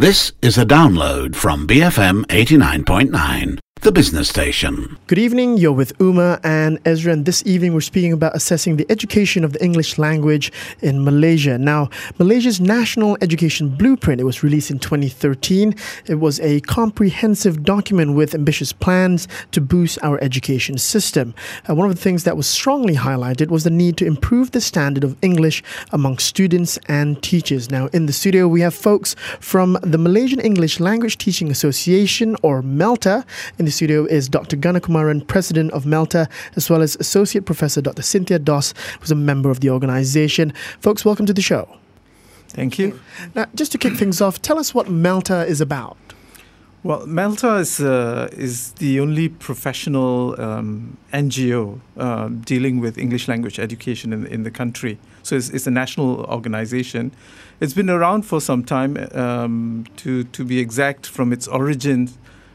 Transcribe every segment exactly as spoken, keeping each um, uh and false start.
This is a download from B F M eighty-nine point nine, the business station. Good evening, you're with Uma and Ezra, and this evening we're speaking about assessing the education of the English language in Malaysia. Now, Malaysia's National Education Blueprint, it was released in twenty thirteen. It was a comprehensive document with ambitious plans to boost our education system. Uh, one of the things that was strongly highlighted was the need to improve the standard of English among students and teachers. Now, in the studio, we have folks from the Malaysian English Language Teaching Association, or MELTA. In the studio is Doctor Ganakumaran, President of MELTA, as well as Associate Professor Doctor Cynthia Doss, who's a member of the organisation. Folks, welcome to the show. Thank you. Now, just to kick things off, tell us what MELTA is about. Well, MELTA is uh, is the only professional um, N G O uh, dealing with English language education in, in the country. So it's, it's a national organisation. It's been around for some time, um, to, to be exact, from its origin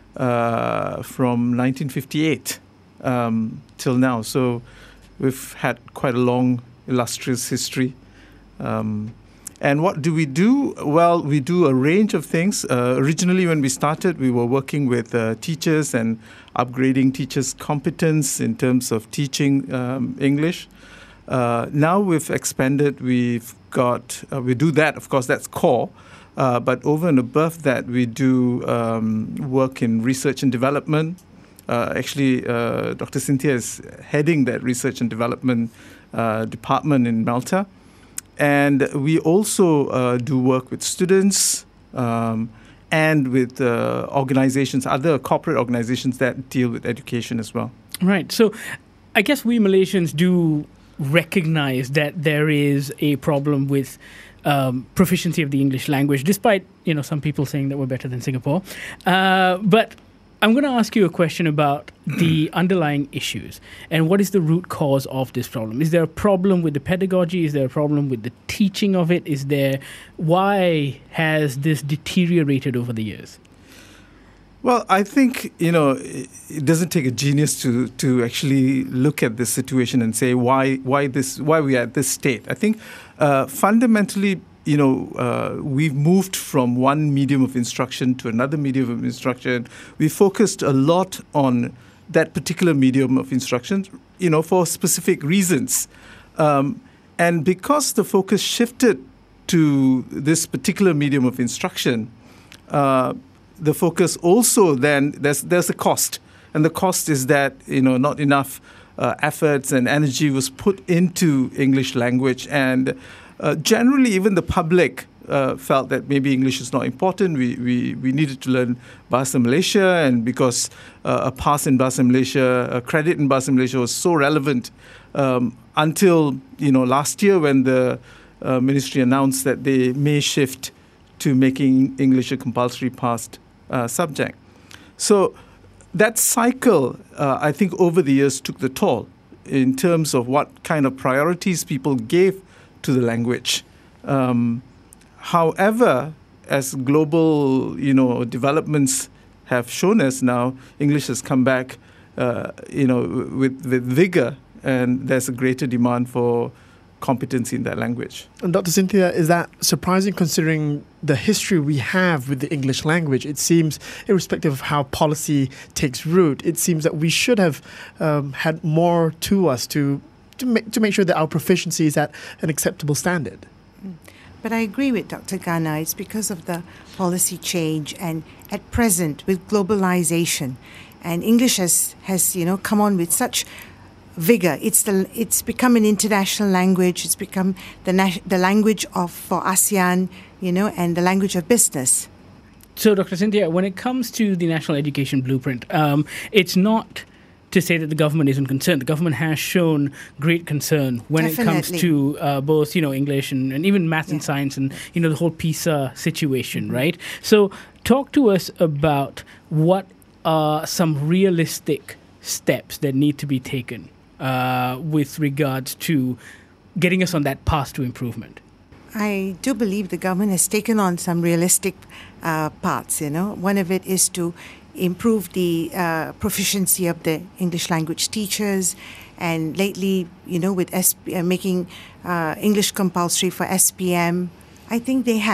uh, from nineteen fifty-eight um, till now. So we've had quite a long, illustrious history. Um, And what do we do? Well, we do a range of things. Uh, originally, when we started, we were working with uh, teachers and upgrading teachers' competence in terms of teaching um, English. Uh, now we've expanded. We've got, uh, we do that, of course, that's core. Uh, but over and above that, we do um, work in research and development. Uh, actually, uh, Doctor Cynthia is heading that research and development uh, department in MELTA. And we also uh, do work with students um, and with uh, organizations, other corporate organizations that deal with education as well. Right. So I guess we Malaysians do recognize that there is a problem with um, proficiency of the English language, despite, you know, some people saying that we're better than Singapore. Uh, but I'm going to ask you a question about the underlying issues and what is the root cause of this problem. Is there a problem with the pedagogy? Is there a problem with the teaching of it? Is there, why has this deteriorated over the years? Well, I think, you know, it doesn't take a genius to to actually look at this situation and say why why this why we are at this state. I think uh, fundamentally, you know, uh, we've moved from one medium of instruction to another medium of instruction. We focused a lot on that particular medium of instruction, you know, for specific reasons. Um, and because the focus shifted to this particular medium of instruction, uh, the focus also then, there's, there's a cost. And the cost is that, you know, not enough uh, efforts and energy was put into English language. And Uh, generally, even the public uh, felt that maybe English is not important. We we, we needed to learn Bahasa Malaysia, and because uh, a pass in Bahasa Malaysia, a credit in Bahasa Malaysia was so relevant um, until, you know, last year when the uh, ministry announced that they may shift to making English a compulsory passed uh, subject. So that cycle, uh, I think, over the years took the toll in terms of what kind of priorities people gave to the language. Um, however, as global, you know, developments have shown us now, English has come back, uh, you know, with, with vigor, and there's a greater demand for competency in that language. And Doctor Cynthia, is that surprising considering the history we have with the English language? It seems, irrespective of how policy takes root, it seems that we should have um, had more to us to To make, to make sure that our proficiency is at an acceptable standard. But I agree with Doctor Gana. It's because of the policy change, and at present with globalization, and English has, has you know come on with such vigor. It's the it's become an international language. It's become the na- the language of for ASEAN, you know, and the language of business. So, Doctor Cynthia, when it comes to the National Education Blueprint, um, it's not to say that the government isn't concerned. The government has shown great concern when Definitely. it comes to uh, both, you know, English and, and even maths yeah. and science and, you know, the whole PISA situation, mm-hmm. right? So talk to us about what are some realistic steps that need to be taken uh, with regards to getting us on that path to improvement. I do believe the government has taken on some realistic uh, paths, you know. One of it is to improve the uh, proficiency of the English language teachers, and lately, you know, with S P, uh, making uh, English compulsory for S P M, I think they have.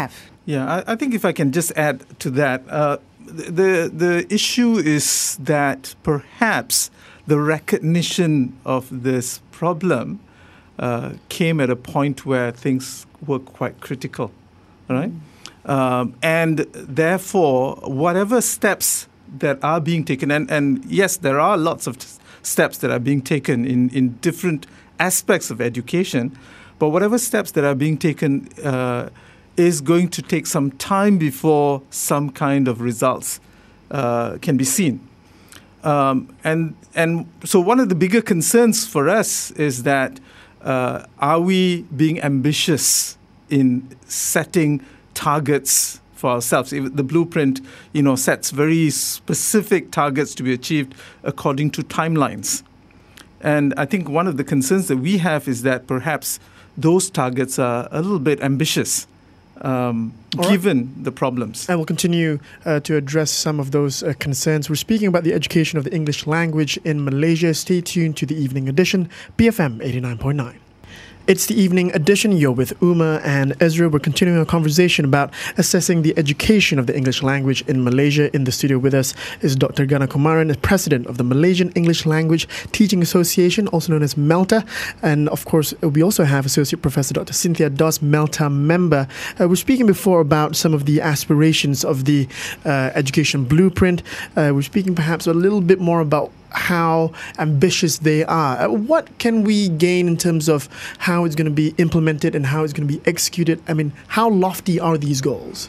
Yeah, I, I think if I can just add to that, uh, the the issue is that perhaps the recognition of this problem uh, came at a point where things were quite critical, all right? Um, and therefore, whatever steps that are being taken, and, and yes, there are lots of t- steps that are being taken in, in different aspects of education, but whatever steps that are being taken uh, is going to take some time before some kind of results uh, can be seen. Um, and and so one of the bigger concerns for us is that uh, are we being ambitious in setting targets for ourselves? If the blueprint, you know, sets very specific targets to be achieved according to timelines. And I think one of the concerns that we have is that perhaps those targets are a little bit ambitious. Um, given right. the problems. And we'll continue uh, to address some of those uh, concerns. We're speaking about the education of the English language in Malaysia. Stay tuned to the evening edition, B F M eighty-nine point nine. It's the evening edition. You're with Uma and Ezra. We're continuing our conversation about assessing the education of the English language in Malaysia. In the studio with us is Doctor Gana Kumaran, president of the Malaysian English Language Teaching Association, also known as MELTA. And of course, we also have Associate Professor Doctor Cynthia Doss, MELTA member. Uh, we're speaking before about some of the aspirations of the uh, education blueprint. Uh, we're speaking perhaps a little bit more about how ambitious they are. What can we gain in terms of how it's going to be implemented and how it's going to be executed? I mean, how lofty are these goals?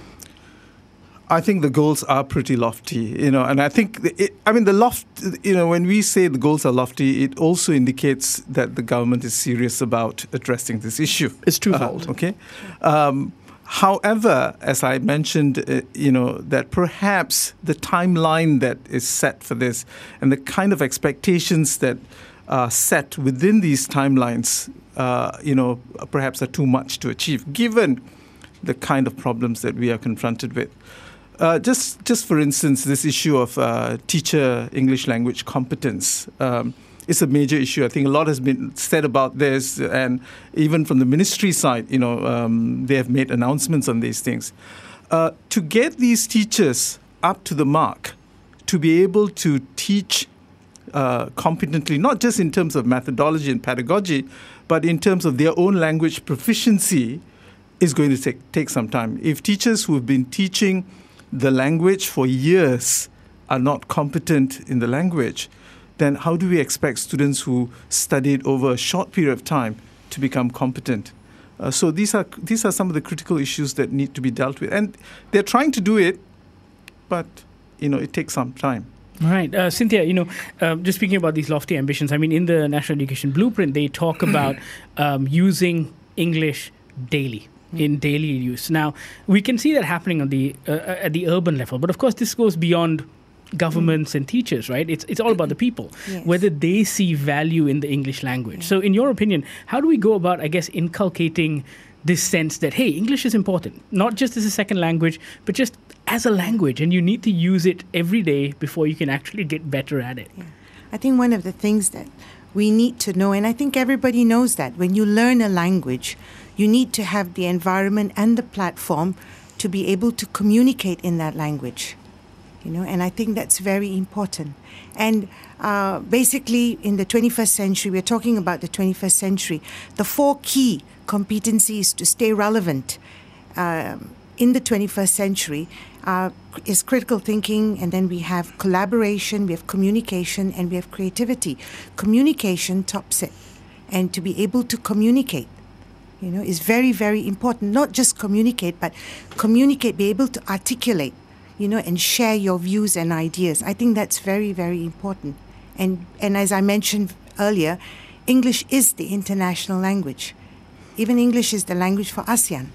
I think the goals are pretty lofty, you know, and I think, it, I mean, the loft, you know, when we say the goals are lofty, it also indicates that the government is serious about addressing this issue. It's twofold. Uh, okay. Um, However, as I mentioned, uh, you know, that perhaps the timeline that is set for this and the kind of expectations that are set within these timelines, uh, you know, perhaps are too much to achieve, given the kind of problems that we are confronted with. Uh, just, just for instance, this issue of uh, teacher English language competence. Um, It's a major issue. I think a lot has been said about this, and even from the ministry side, you know, um, they have made announcements on these things. Uh, to get these teachers up to the mark, to be able to teach uh, competently, not just in terms of methodology and pedagogy, but in terms of their own language proficiency, is going to take, take some time. If teachers who have been teaching the language for years are not competent in the language, then how do we expect students who studied over a short period of time to become competent? Uh, so these are these are some of the critical issues that need to be dealt with. And they're trying to do it, but, you know, it takes some time. All right. Uh, Cynthia, you know, uh, just speaking about these lofty ambitions, I mean, in the National Education Blueprint, they talk about um, using English daily. In daily use. Now, we can see that happening on the uh, at the urban level, but of course, this goes beyond governments and teachers, right? It's it's all about the people, yes. Whether they see value in the English language. Yeah. So in your opinion, how do we go about, I guess, inculcating this sense that, hey, English is important, not just as a second language, but just as a language, and you need to use it every day before you can actually get better at it? Yeah. I think one of the things that we need to know, and I think everybody knows that, when you learn a language, you need to have the environment and the platform to be able to communicate in that language. You know, and I think that's very important. And uh, basically, in the twenty-first century, we're talking about the twenty-first century, the four key competencies to stay relevant um, in the twenty-first century uh, is critical thinking, and then we have collaboration, we have communication, and we have creativity. Communication tops it. And to be able to communicate, you know, is very, very important. Not just communicate, but communicate, be able to articulate, you know, and share your views and ideas. I think that's very, very important. And and as I mentioned earlier, English is the international language. Even English is the language for ASEAN.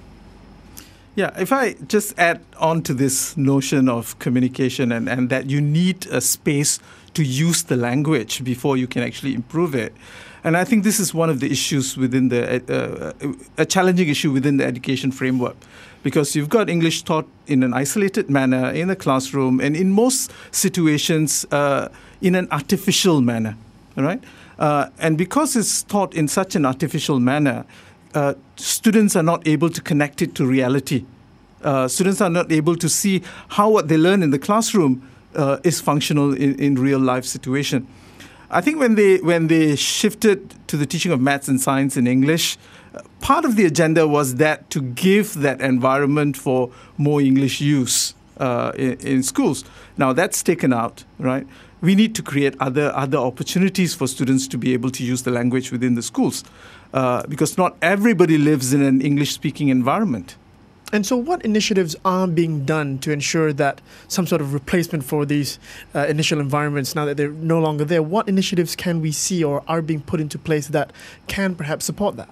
Yeah, if I just add on to this notion of communication and, and that you need a space to use the language before you can actually improve it. And I think this is one of the issues within the, uh, a challenging issue within the education framework. Because you've got English taught in an isolated manner in a classroom, and in most situations uh, in an artificial manner, all right? Uh, and because it's taught in such an artificial manner, uh, students are not able to connect it to reality. Uh, students are not able to see how what they learn in the classroom uh, is functional in, in real life situation. I think when they when they shifted to the teaching of maths and science in English, uh, part of the agenda was that to give that environment for more English use uh, in, in schools. Now that's taken out, right? We need to create other other opportunities for students to be able to use the language within the schools, uh, because not everybody lives in an English-speaking environment. And so what initiatives are being done to ensure that some sort of replacement for these uh, initial environments, now that they're no longer there, what initiatives can we see or are being put into place that can perhaps support that?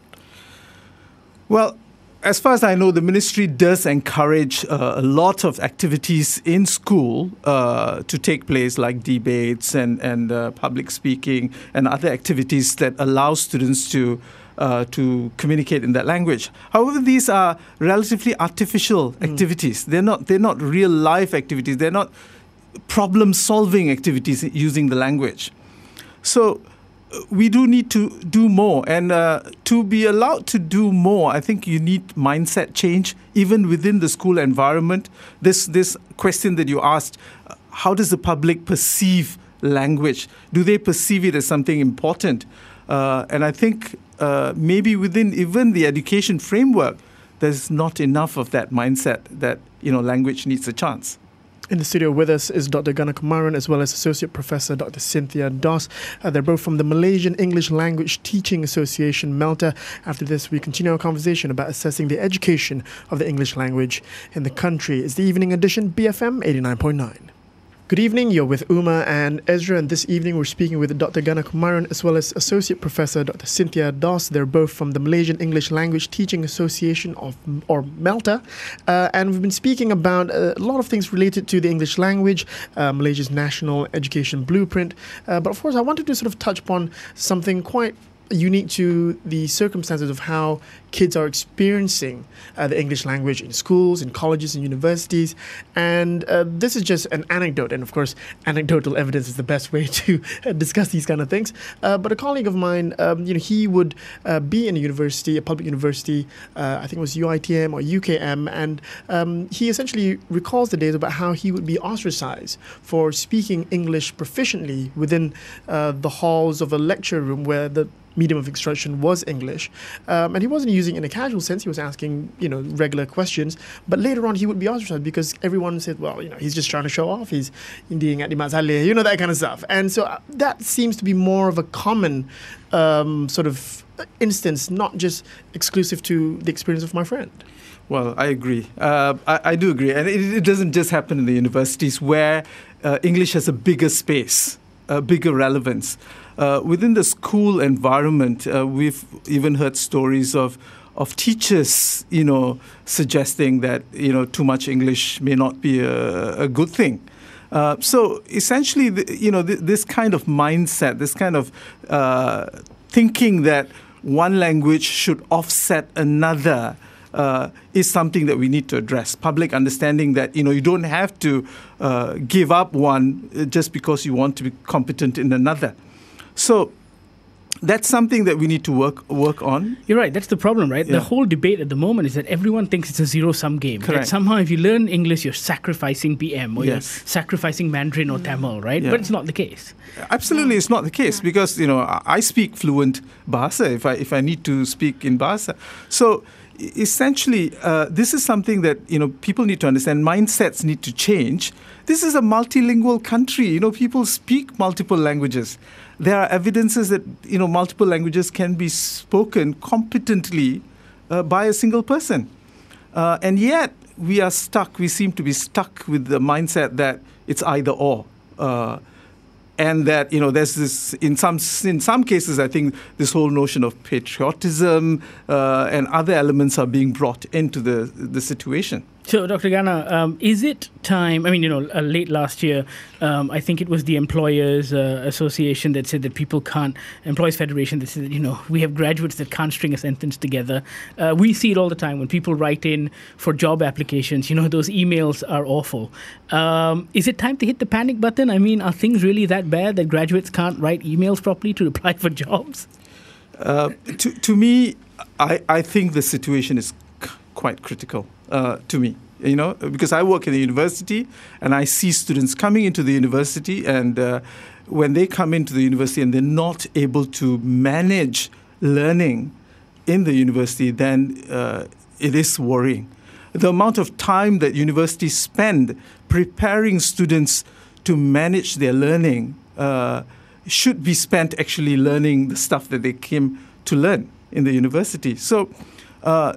Well, as far as I know, the ministry does encourage uh, a lot of activities in school uh, to take place, like debates and, and uh, public speaking and other activities that allow students to Uh, to communicate in that language. However, these are relatively artificial activities. Mm. They're not they're not real life activities. They're not problem solving activities using the language. So uh, we do need to do more, and uh, to be allowed to do more, I think you need mindset change even within the school environment. This this question that you asked, uh, how does the public perceive language? Do they perceive it as something important? Uh, and I think uh, maybe within even the education framework, there's not enough of that mindset that, you know, language needs a chance. In the studio with us is Doctor Gana Kumaran as well as Associate Professor Doctor Cynthia Doss. Uh, they're both from the Malaysian English Language Teaching Association, MELTA. After this, we continue our conversation about assessing the education of the English language in the country. It's the evening edition, B F M eighty-nine point nine. Good evening, you're with Uma and Ezra, and this evening we're speaking with Doctor Gana Kumaran as well as Associate Professor Doctor Cynthia Doss. They're both from the Malaysian English Language Teaching Association, of or MELTA, uh, and we've been speaking about a lot of things related to the English language, uh, Malaysia's National Education Blueprint, uh, but of course I wanted to sort of touch upon something quite unique to the circumstances of how kids are experiencing uh, the English language in schools, in colleges, and universities. And uh, this is just an anecdote. And of course, anecdotal evidence is the best way to uh, discuss these kind of things. Uh, but a colleague of mine, um, you know, he would uh, be in a university, a public university, uh, I think it was U I T M or U K M. And um, he essentially recalls the days about how he would be ostracized for speaking English proficiently within uh, the halls of a lecture room where the medium of instruction was English. Um, and he wasn't using it in a casual sense. He was asking, you know, regular questions. But later on, he would be ostracized because everyone said, well, you know, he's just trying to show off. He's Indian at Dimazale, you know, that kind of stuff. And so uh, that seems to be more of a common um, sort of instance, not just exclusive to the experience of my friend. Well, I agree. Uh, I, I do agree. And it, it doesn't just happen in the universities where uh, English has a bigger space, a bigger relevance. Uh, within the school environment, uh, we've even heard stories of of teachers, you know, suggesting that, you know, too much English may not be a, a good thing. Uh, so essentially, the, you know, th- this kind of mindset, this kind of uh, thinking that one language should offset another uh, is something that we need to address. Public understanding that, you know, you don't have to uh, give up one just because you want to be competent in another. So that's something that we need to work work on. You're right. That's the problem, right? Yeah. The whole debate at the moment is that everyone thinks it's a zero-sum game. Correct. That somehow if you learn English, you're sacrificing B M or Yes. you're sacrificing Mandarin or Tamil, right? Yeah. But it's not the case. Absolutely, it's not the case because, you know, I speak fluent Bahasa if I if I need to speak in Bahasa. So essentially, uh, this is something that, you know, people need to understand. Mindsets need to change. This is a multilingual country. You know, people speak multiple languages. There are evidences that, you know, multiple languages can be spoken competently uh, by a single person. Uh, and yet we are stuck, we seem to be stuck with the mindset that it's either or. Uh, and that, you know, there's this, in some in some cases, I think this whole notion of patriotism uh, and other elements are being brought into the, the situation. So, Doctor Gana, um, is it time, I mean, you know, uh, late last year, um, I think it was the Employers uh, Association that said that people can't, Employees Federation that said that, you know, we have graduates that can't string a sentence together. Uh, we see it all the time when people write in for job applications, you know, those emails are awful. Um, is it time to hit the panic button? I mean, are things really that bad that graduates can't write emails properly to apply for jobs? Uh, to, to me, I, I think the situation is c- quite critical. Uh, to me, You know, because I work in a university and I see students coming into the university, and uh, when they come into the university and they're not able to manage learning in the university, then uh, it is worrying. The amount of time that universities spend preparing students to manage their learning uh, should be spent actually learning the stuff that they came to learn in the university. So uh,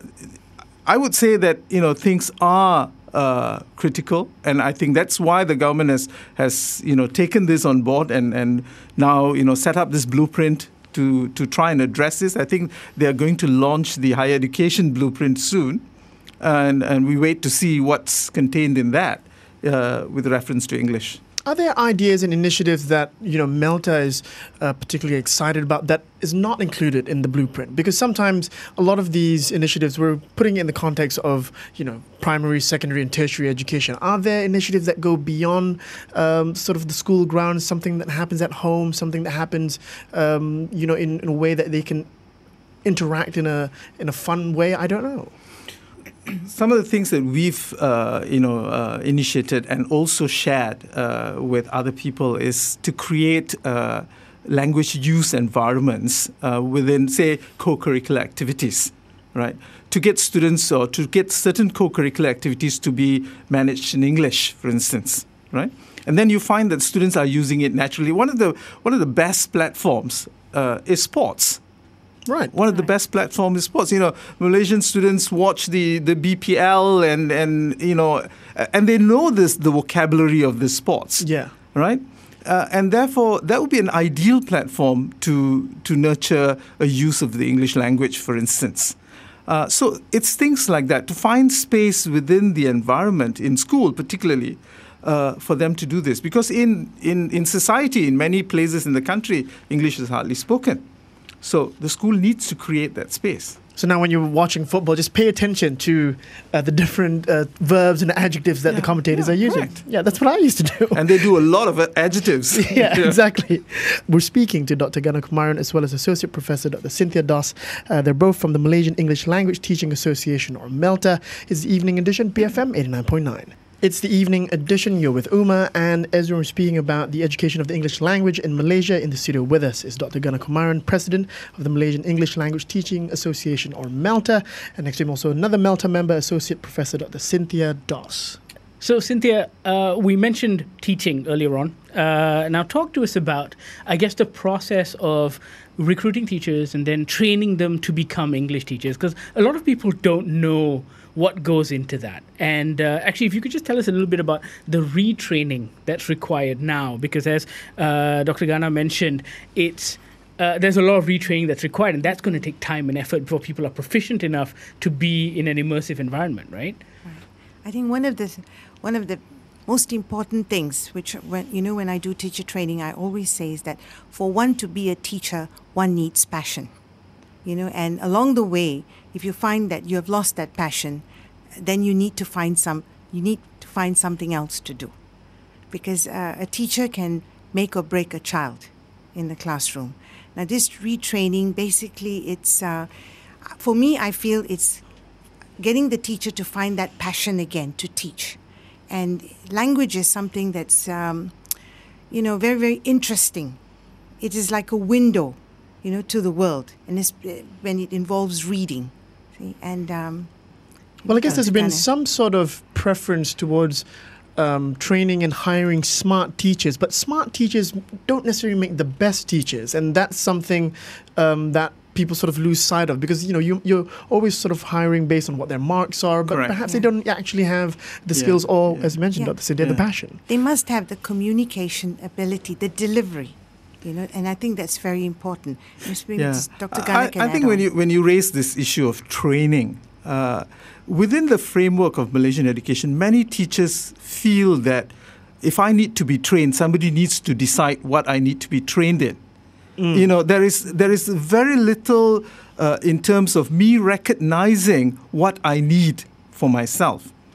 I would say that, you know, things are uh, critical, and I think that's why the government has, has you know, taken this on board and, and now, you know, set up this blueprint to, to try and address this. I think they are going to launch the higher education blueprint soon, and, and we wait to see what's contained in that uh, with reference to English. Are there ideas and initiatives that, you know, MELTA is uh, particularly excited about that is not included in the blueprint? Because sometimes a lot of these initiatives we're putting in the context of, you know, primary, secondary and tertiary education. Are there initiatives that go beyond um, sort of the school grounds, something that happens at home, something that happens, um, you know, in, in a way that they can interact in a in a fun way? I don't know. Some of the things that we've, uh, you know, uh, initiated and also shared uh, with other people is to create uh, language use environments uh, within, say, co-curricular activities, right? To get students or to get certain co-curricular activities to be managed in English, for instance, right? And then you find that students are using it naturally. One of the one of the best platforms uh, is sports. Right. One of the best platforms is sports. You know, Malaysian students watch the, the B P L and, and, you know, and they know this, the vocabulary of the sports. Yeah. Right? Uh, and therefore, that would be an ideal platform to, to nurture a use of the English language, for instance. Uh, so it's things like that, to find space within the environment, in school particularly, uh, for them to do this. Because in, in, in society, in many places in the country, English is hardly spoken. So the school needs to create that space. So now when you're watching football, just pay attention to uh, the different uh, verbs and adjectives that Yeah, the commentators yeah, are using. correct. Yeah, that's what I used to do. And they do a lot of adjectives. yeah, exactly. We're speaking to Doctor Gana Kumaran as well as Associate Professor Doctor Cynthia Doss. Uh, they're both from the Malaysian English Language Teaching Association, or MELTA. It's the evening edition, B F M eighty-nine point nine. It's the evening edition. You're with Uma and Ezra. We're speaking about the education of the English language in Malaysia. In the studio with us is Doctor Gana Kumaran, President of the Malaysian English Language Teaching Association, or MELTA. And next to him also another MELTA member, Associate Professor Doctor Cynthia Doss. So, Cynthia, uh, we mentioned teaching earlier on. Uh, now, talk to us about, I guess, the process of recruiting teachers and then training them to become English teachers, because a lot of people don't know what goes into that. And uh, actually, if you could just tell us a little bit about the retraining that's required now, because as uh, Doctor Gana mentioned, it's uh, there's a lot of retraining that's required, and that's going to take time and effort before people are proficient enough to be in an immersive environment, right? Right. I think one of the one of the most important things, which when you know when I do teacher training, I always say is that for one to be a teacher, one needs passion. You know, and along the way, if you find that you have lost that passion, then you need to find some. You need to find something else to do, because uh, a teacher can make or break a child in the classroom. Now, this retraining, basically, it's uh, for me. I feel it's getting the teacher to find that passion again to teach, and language is something that's um, you know very very interesting. It is like a window, you know, to the world, and it's, when it involves reading, see? and um, Well, I guess there's been Gana. some sort of preference towards um, training and hiring smart teachers, but smart teachers don't necessarily make the best teachers, and that's something um, that people sort of lose sight of, because you know you, you're always sort of hiring based on what their marks are, but Correct. perhaps Yeah. they don't actually have the Yeah, skills or, yeah. as mentioned, Yeah. Doctor Cynthia, the Yeah. passion. They must have the communication ability, the delivery, you know, and I think that's very important. Maybe Yeah. Doctor Gana I, can I add think on. when you when you raise this issue of training, uh, within the framework of Malaysian education, many teachers feel that if I need to be trained, somebody needs to decide what I need to be trained in. Mm. You know, there is there is very little uh, in terms of me recognizing what I need for myself.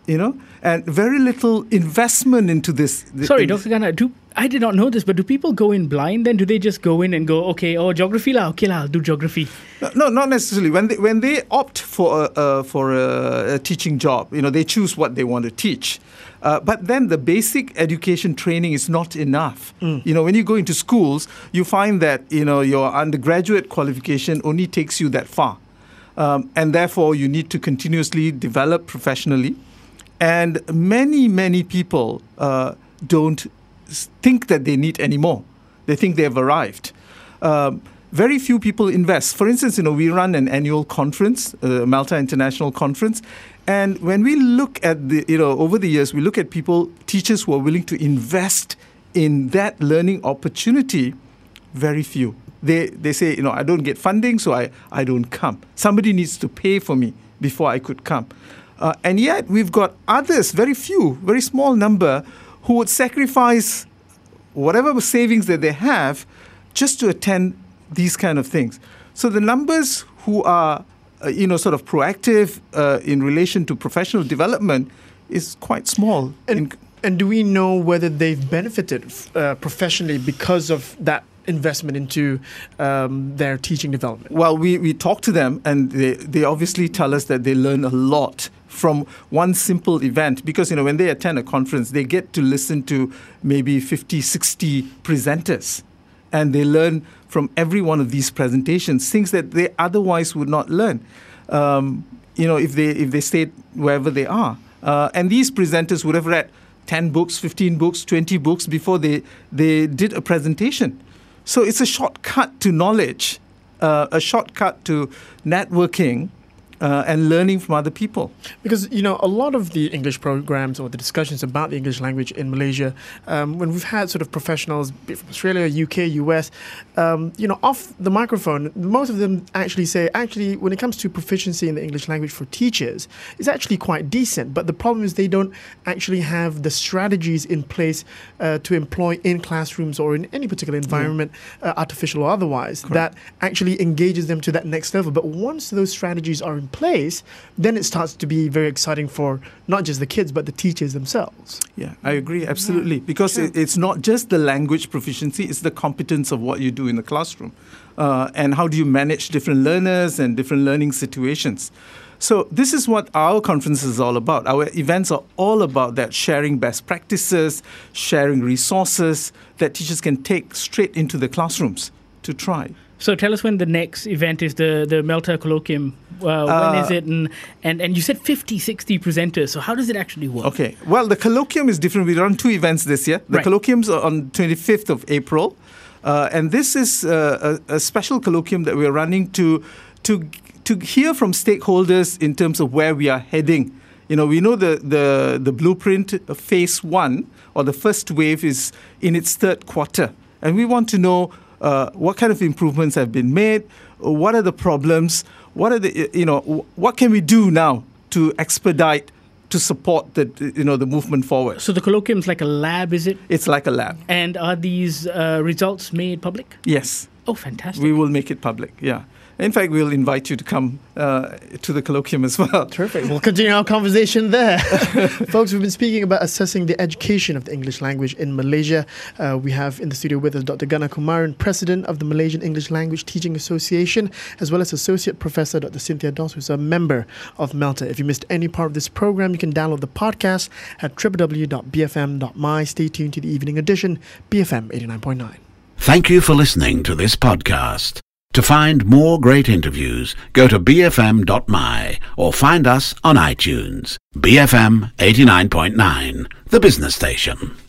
you know, and very little investment into this. Sorry, in, Doctor Ghana, do I did not know this, but do people go in blind then? Do they just go in and go, okay, oh, geography lah, okay lah, I'll do geography? No, no, not necessarily. When they when they opt for a, uh, for a, a teaching job, you know, they choose what they want to teach. Uh, but then the basic education training is not enough. Mm. You know, when you go into schools, you find that, you know, your undergraduate qualification only takes you that far. Um, and therefore, you need to continuously develop professionally. And many, many people uh, don't think that they need any more. They think they have arrived. Um, very few people invest. For instance, you know, we run an annual conference, uh, Malta International Conference, and when we look at the, you know, over the years, we look at people, teachers who are willing to invest in that learning opportunity. Very few. They they say, you know, I don't get funding, so I, I don't come. Somebody needs to pay for me before I could come. Uh, and yet we've got others, very few, very small number, who would sacrifice whatever savings that they have just to attend these kind of things. So the numbers who are, uh, you know, sort of proactive uh, in relation to professional development is quite small. And, in, and do we know whether they've benefited uh, professionally because of that investment into um, their teaching development? Well, we, we talk to them, and they, they obviously tell us that they learn a lot from one simple event, because, you know, when they attend a conference, they get to listen to maybe fifty, sixty presenters, and they learn from every one of these presentations things that they otherwise would not learn, um, you know, if they if they stayed wherever they are. Uh, and these presenters would have read ten books, fifteen books, twenty books before they, they did a presentation. So it's a shortcut to knowledge, uh, a shortcut to networking, Uh, and learning from other people. Because, you know, a lot of the English programs or the discussions about the English language in Malaysia, um, when we've had sort of professionals from Australia, U K, U S, um, you know, off the microphone, most of them actually say, actually, when it comes to proficiency in the English language for teachers, it's actually quite decent. But the problem is they don't actually have the strategies in place uh, to employ in classrooms or in any particular environment, yeah. uh, artificial or otherwise, Correct. That actually engages them to that next level. But once those strategies are in place, then it starts to be very exciting for not just the kids, but the teachers themselves. Yeah, I agree, absolutely. Yeah, because sure. it, it's not just the language proficiency, it's the competence of what you do in the classroom. Uh, and how do you manage different learners and different learning situations. So this is what our conference is all about. Our events are all about that, sharing best practices, sharing resources that teachers can take straight into the classrooms to try. So tell us when the next event is, the, the Malta Colloquium. Uh, when uh, is it? And, and and you said fifty, sixty presenters. So how does it actually work? Okay. Well, the Colloquium is different. We run two events this year. The right. Colloquiums are on twenty-fifth of April. Uh, and this is uh, a, a special colloquium that we're running to, to, to hear from stakeholders in terms of where we are heading. You know, we know the, the, the blueprint phase one, or the first wave, is in its third quarter. And we want to know Uh, what kind of improvements have been made? What are the problems? What are the, you know, what can we do now to expedite, to support the, you know, the movement forward? So the colloquium is like a lab, is it? It's like a lab. And are these uh, results made public? Yes. Oh, fantastic. We will make it public, yeah. In fact, we'll invite you to come uh, to the colloquium as well. Terrific. We'll continue our conversation there. Folks, we've been speaking about assessing the education of the English language in Malaysia. Uh, we have in the studio with us Doctor Ghana Kumaran, President of the Malaysian English Language Teaching Association, as well as Associate Professor Doctor Cynthia Doss, who's a member of Malta. If you missed any part of this program, you can download the podcast at w w w dot b f m dot m y. Stay tuned to the evening edition, B F M eighty-nine point nine. Thank you for listening to this podcast. To find more great interviews, go to b f m dot m y or find us on iTunes. B F M eighty-nine point nine, the business station.